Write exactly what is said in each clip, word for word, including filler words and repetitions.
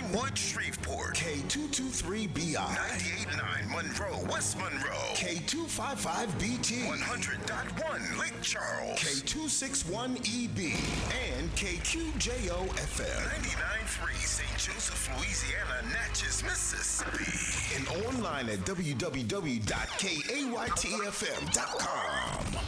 Glenwood, Shreveport. K two two three B I. ninety-eight point nine Monroe, West Monroe. K two five five B T. one hundred point one Lake Charles. K two six one E B. And K Q J O F M. ninety-nine point three Saint Joseph, Louisiana, Natchez, Mississippi. And online at w w w dot kaytf m dot com.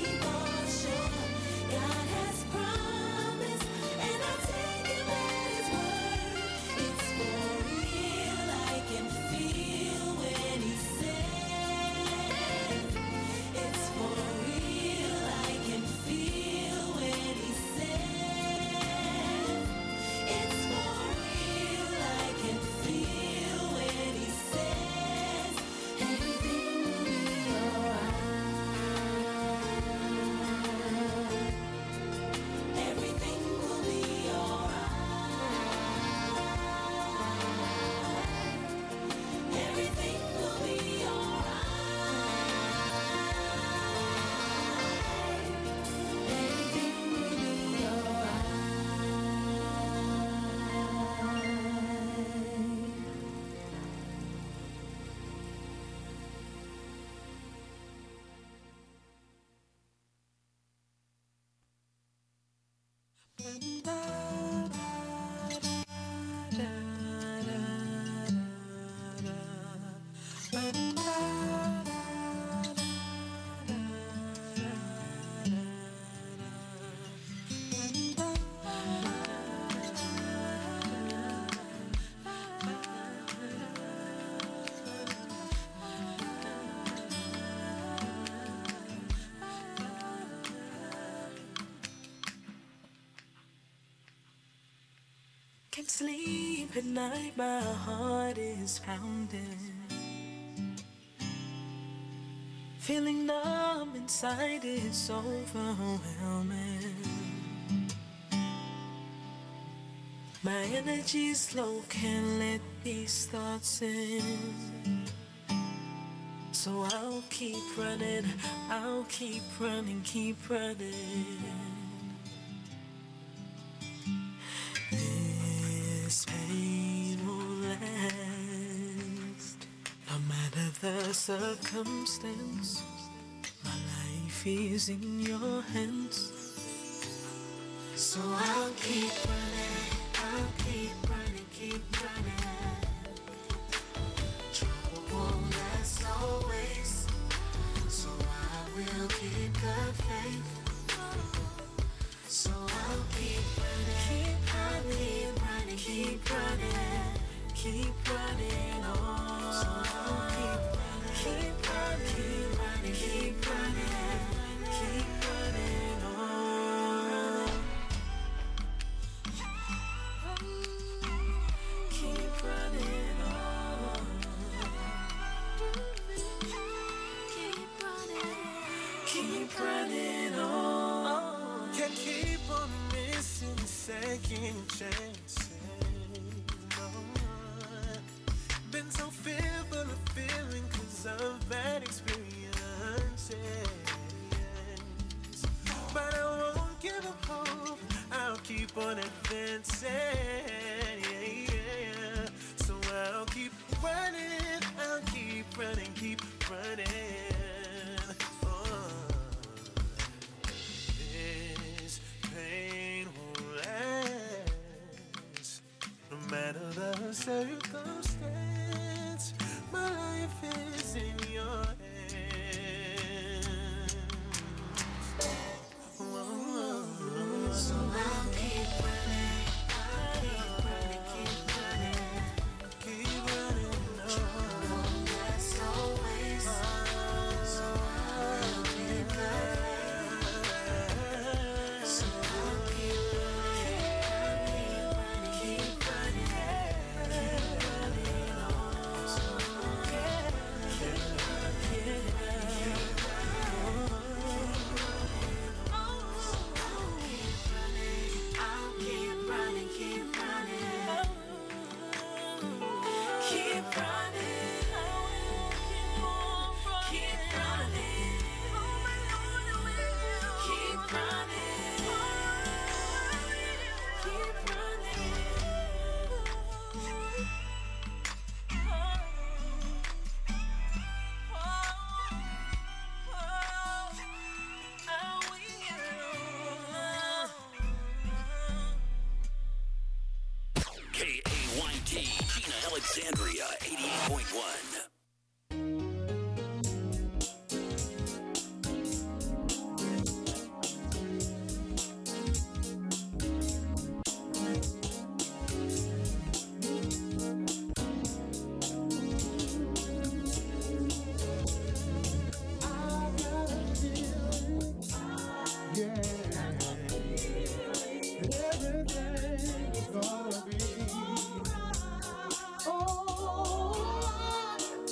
God has promised, and I take Him at His sleep at night, my heart is pounding. Feeling numb inside, it's overwhelming. My energy's low, can't let these thoughts in. So I'll keep running, I'll keep running, keep running. This pain will last. No matter the circumstance, my life is in your hands. So I'll keep running, I'll keep running, keep running. Trouble won't last always, so I will keep the faith. So I'll keep running, keep running, running, keep running, keep running on. So I'll keep running, keep running, keep running, keep running, keep running on. Keep running on. Keep running, keep running on. Can't keep on missing second chances. No. Been so fearful of feeling cause of bad experiences. But I won't give up hope, I'll keep on advancing. Yeah, yeah. So I'll keep running, I'll keep running, keep running. Oh. This pain won't last. No matter the circumstance, my life is in your hands. Whoa. So I'll keep running, I'll keep running, keep running. Keep running on. Trouble as always, so I'll keep running. So I'll keep running, keep running, keep running on. So I'll keep running, keep I'll keep running, keep running, keep running. I will keep on running, keep running, keep running, keep running. I will. K A Y T, Gina Alexandria, eighty-eight point one. Everything's gonna be alright.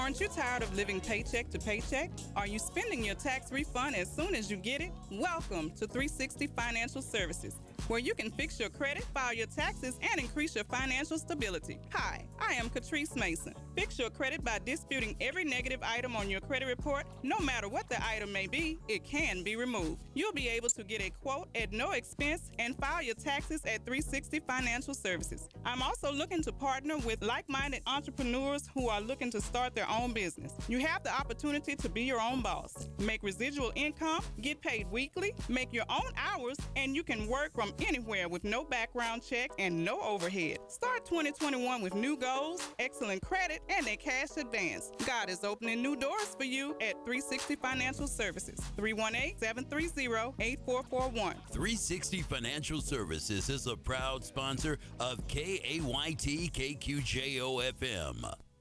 Aren't you tired of living paycheck to paycheck? Are you spending your tax refund as soon as you get it? Welcome to three sixty Financial Services, where you can fix your credit, file your taxes, and increase your financial stability. Hi, I am Catrice Mason. Fix your credit by disputing every negative item on your credit report. No matter what the item may be, it can be removed. You'll be able to get a quote at no expense and file your taxes at three sixty Financial Services. I'm also looking to partner with like-minded entrepreneurs who are looking to start their own business. You have the opportunity to be your own boss, make residual income, get paid weekly, make your own hours, and you can work from anywhere with no background check and no overhead. Start twenty twenty-one with new goals, excellent credit, and a cash advance. God is opening new doors for you at three sixty Financial Services. three one eight, seven three zero, eight four four one. three sixty Financial Services is a proud sponsor of K A Y T K Q J O F M.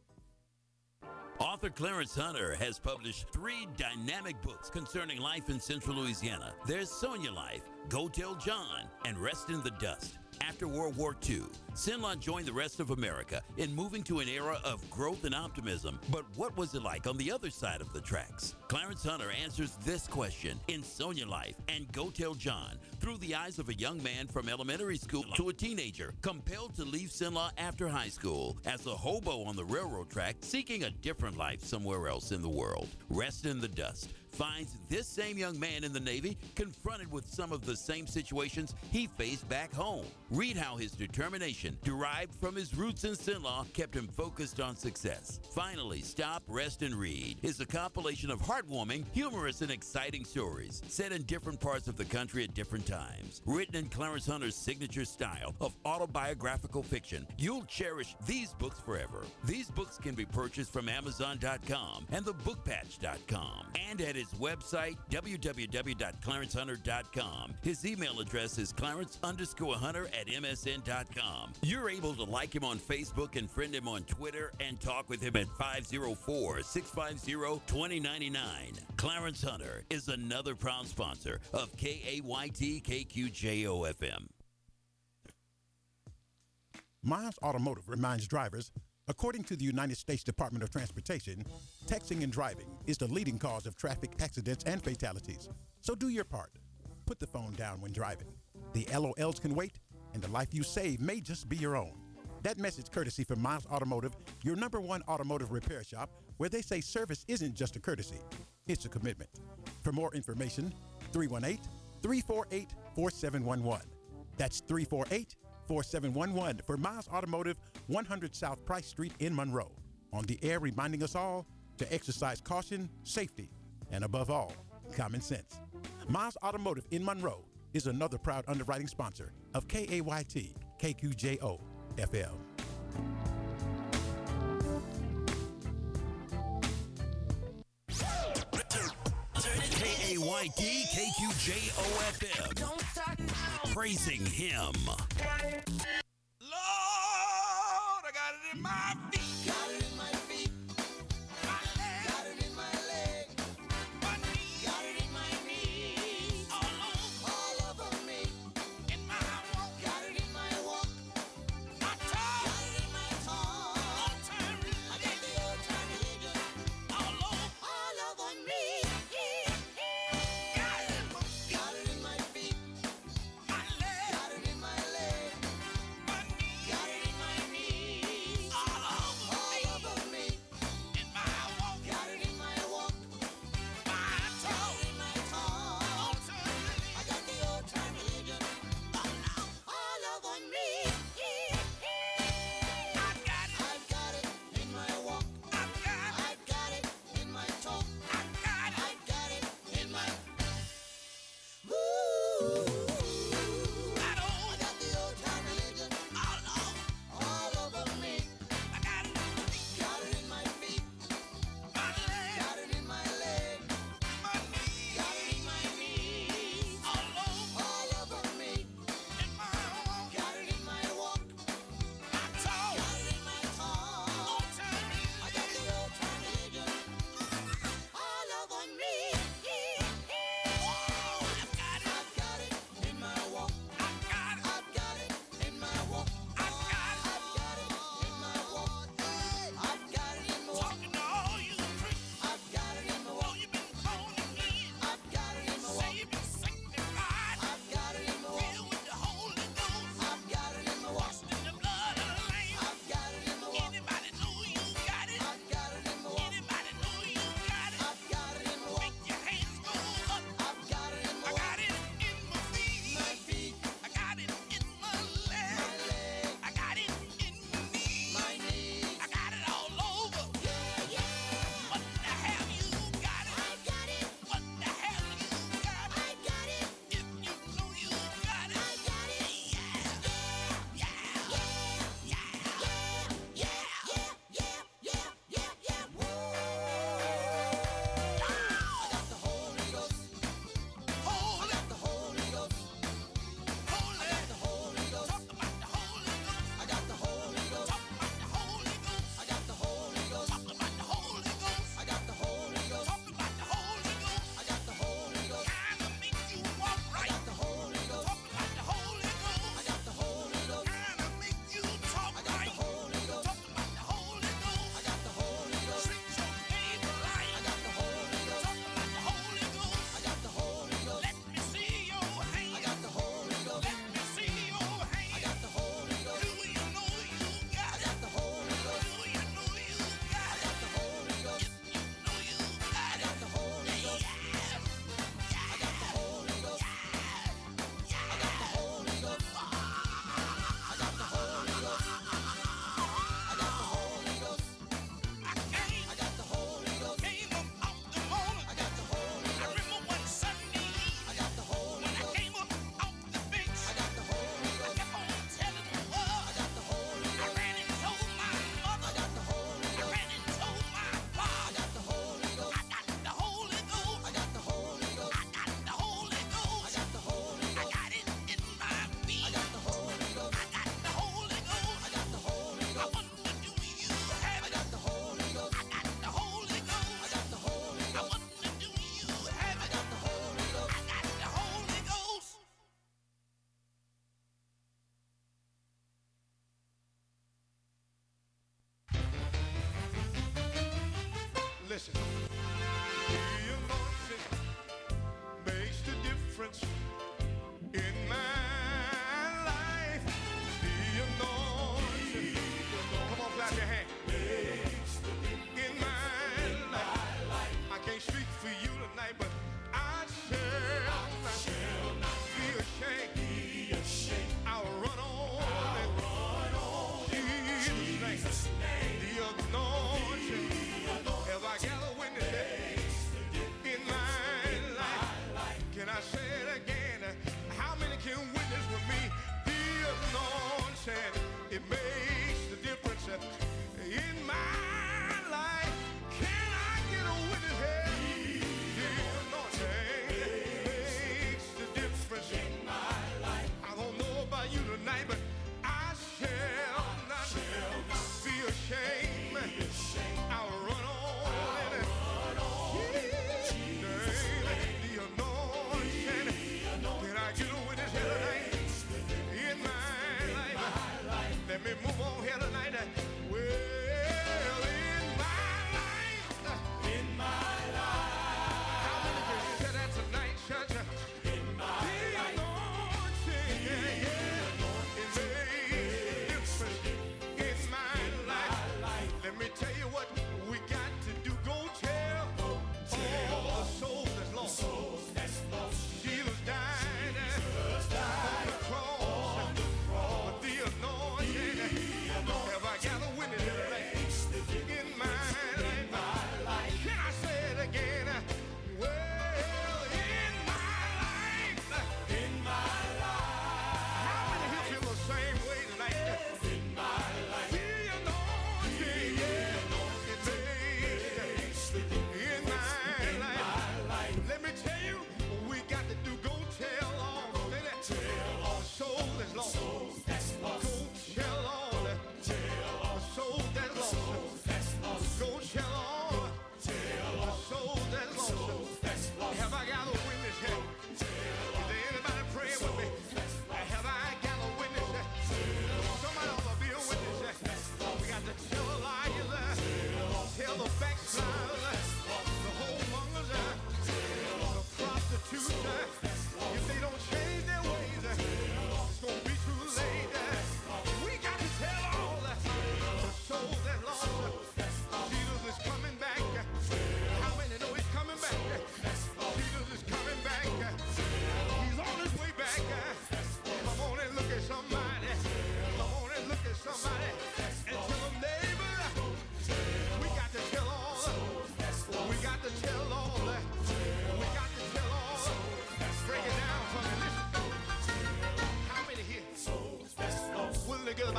Author Clarence Hunter has published three dynamic books concerning life in Central Louisiana. There's Sonia Life, Go Tell John, and Rest in the Dust. After World War Two, Cenla joined the rest of America in moving to an era of growth and optimism. But what was it like on the other side of the tracks? Clarence Hunter answers this question in Sonia Life and Go Tell John through the eyes of a young man from elementary school to a teenager compelled to leave Cenla after high school as a hobo on the railroad track seeking a different life somewhere else in the world. Rest in the Dust finds this same young man in the Navy confronted with some of the same situations he faced back home. Read how his determination, derived from his roots in Cenla, kept him focused on success. Finally, Stop, Rest, and Read is a compilation of heartwarming, humorous, and exciting stories set in different parts of the country at different times. Written in Clarence Hunter's signature style of autobiographical fiction, you'll cherish these books forever. These books can be purchased from Amazon dot com and the book patch dot com and at his website, w w w dot clarence hunter dot com. His email address is clarence underscore hunter at m s n dot com. You're able to like him on Facebook and friend him on Twitter and talk with him at five oh four, six five zero, two oh nine nine. Clarence Hunter is another proud sponsor of K A Y T K Q J O F M. Miles Automotive reminds drivers, according to the United States Department of Transportation, texting and driving is the leading cause of traffic accidents and fatalities. So do your part. Put the phone down when driving. The L O Ls can wait, and the life you save may just be your own. That message courtesy from Miles Automotive, your number one automotive repair shop, where they say service isn't just a courtesy, it's a commitment. For more information, three one eight, three four eight, four seven one one. That's three four eight, four seven one one for Miles Automotive, one hundred South Price Street in Monroe. On the air reminding us all to exercise caution, safety, and above all, common sense. Miles Automotive in Monroe is another proud underwriting sponsor of K A Y T K Q J O F M. K A Y T K Q J O F M. Don't start now. Praising him. Lord, I got it in my feet. Got it in my feet. My leg. Got it in my leg. My knee. Got it in my knees. All over. All over me. In my walk. Got it in my walk. My tongue. Got it in my tongue. Old time I got the old time religion all over. all over me. Got it in my feet. Got it in my feet. My leg. Got it in my leg. My knee. Got it in my knees. All over All me. over me. In my walk. Got it in my walk. My Got tongue. it in my tongue. Old time I got the old time religion all over me. I got it. I've got it in my walk. I got it. I've got it in my talk. I got it. I've got it in my. Ooh. I I don't. got the old time religion All over. all over me. I got it. Got it in my feet. My leg. Got it in my leg. My knee. Got it in my knees. All over. All over me. In my walk. Got it in my walk. My tongue. Got it in my tongue. Old time I got the old time religion all over me. Whoa, I got it. I've got it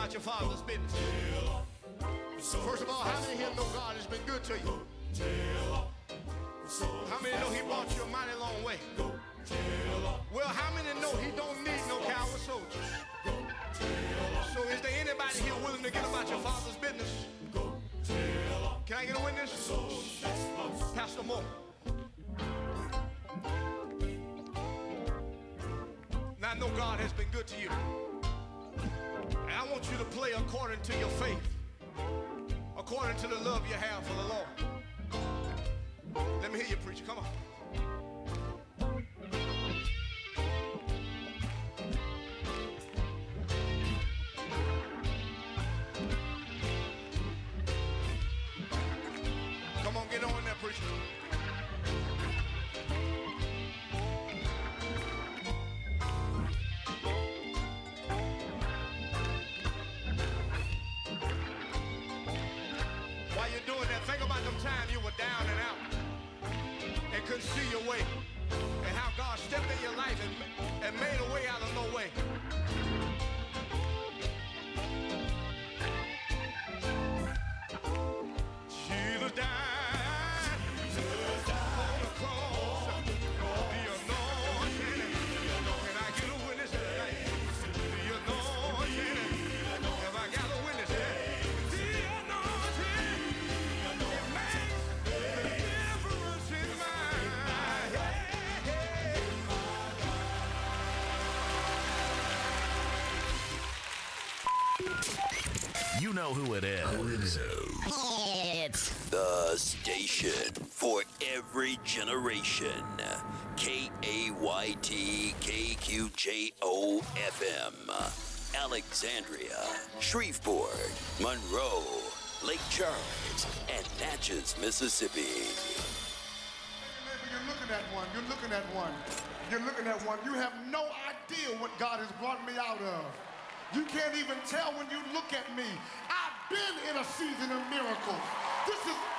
about your father's business. First of all, how many here know God has been good to you? How many know he brought you a mighty long way? Well, how many know he don't need no coward soldiers? So is there anybody here willing to get about your father's business? Can I get a witness? Pastor Moore. Now I know God has been good to you. And I want you to play according to your faith, according to the love you have for the Lord. Let me hear you preach. Come on. Come on, get on there, preacher. While you're doing that, think about them times you were down and out and couldn't see your way, and how God stepped in your life and, and made a way out of no way. Jesus died on the cross, the anointing. Can I get a witness tonight? The anointing. Have I got a witness? The anointing. It makes the difference in my life. You know who it is. It's the station for every generation. K A Y T K Q J O F M. Alexandria, Shreveport, Monroe, Lake Charles, and Natchez, Mississippi. You're looking at one. You're looking at one. You're looking at one. You have no idea what God has brought me out of. You can't even tell when you look at me. I've been in a season of miracles. This is